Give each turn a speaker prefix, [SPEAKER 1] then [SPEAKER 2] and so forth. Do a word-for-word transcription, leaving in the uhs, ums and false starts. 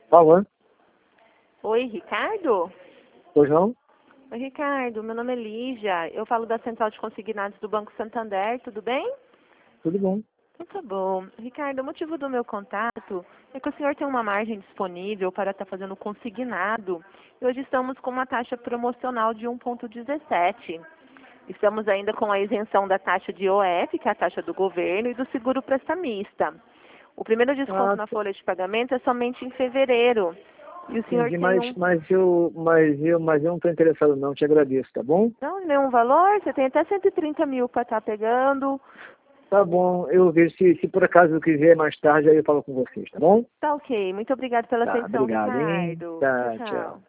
[SPEAKER 1] Falando.
[SPEAKER 2] Oi, Ricardo?
[SPEAKER 1] Pois não?
[SPEAKER 2] Oi, Ricardo, meu nome é Lígia. Eu falo da Central de Consignados do Banco Santander, tudo bem?
[SPEAKER 1] Tudo bom.
[SPEAKER 2] Muito bom. Ricardo, o motivo do meu contato é que o senhor tem uma margem disponível para estar fazendo consignado. E hoje estamos com uma taxa promocional de um vírgula dezessete. Estamos ainda com a isenção da taxa de O F, que é a taxa do governo, e do seguro prestamista. O primeiro desconto
[SPEAKER 1] Ah,
[SPEAKER 2] na folha de pagamento é somente em fevereiro. E o senhor
[SPEAKER 1] entendi,
[SPEAKER 2] tem
[SPEAKER 1] mas,
[SPEAKER 2] um...
[SPEAKER 1] mas, eu, mas, eu, mas eu não estou interessado não, te agradeço, tá bom?
[SPEAKER 2] Não, nenhum valor, você tem até cento e trinta mil para estar pegando.
[SPEAKER 1] Tá bom, eu vejo se, se por acaso eu quiser mais tarde, aí eu falo com vocês, tá bom?
[SPEAKER 2] Tá ok. Muito obrigada pela
[SPEAKER 1] Tá,
[SPEAKER 2] atenção,
[SPEAKER 1] obrigado, hein?
[SPEAKER 2] Ricardo. Tchau,
[SPEAKER 1] Tá, tchau.
[SPEAKER 2] tchau.